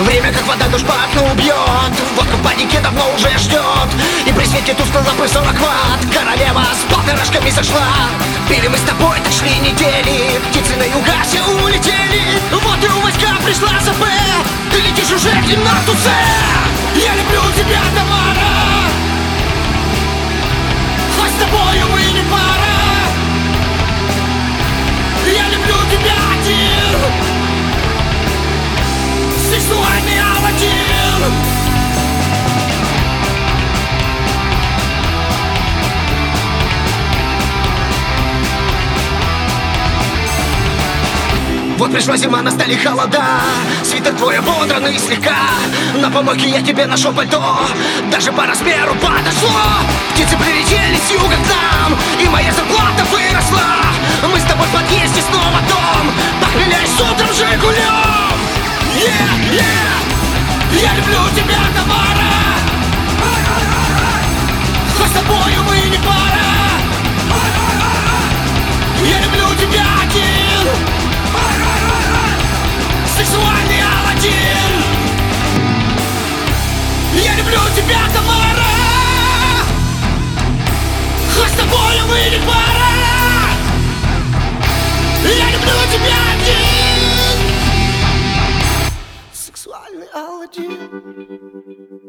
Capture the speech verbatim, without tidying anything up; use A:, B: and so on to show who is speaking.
A: Время как вода душ по окну убьет. Водка в панике давно уже ждет. И при свете тусклой лампы сорок ватт королева с полторашками сошла. Пили мы с тобой, так шли недели. Птицы на юга все улетели. Вот и у войска пришла ЗП. Ты летишь уже к темноту С. Я люблю тебя, Тамара. Хоть с тобою мы не пара. Я люблю тебя один. Сексуальный Аладдин. Вот пришла зима, настали холода. Свитер твой ободранный слегка. На помойке я тебе нашел пальто. Даже по размеру подошло. Птицы прилетели с юга к нам, и моя зарплата выросла. Мы с тобой в подъезде снова дом. Похмеляешь утром Жигулем. Yeah, yeah. Я люблю тебя, Тамара. Хоть с тобою мы не пара. Я люблю тебя один. Сексуальный Аладдин. Я люблю тебя, Тамара. Хоть с тобою мы не пара. Я люблю тебя один. Сексуальный Аладдин.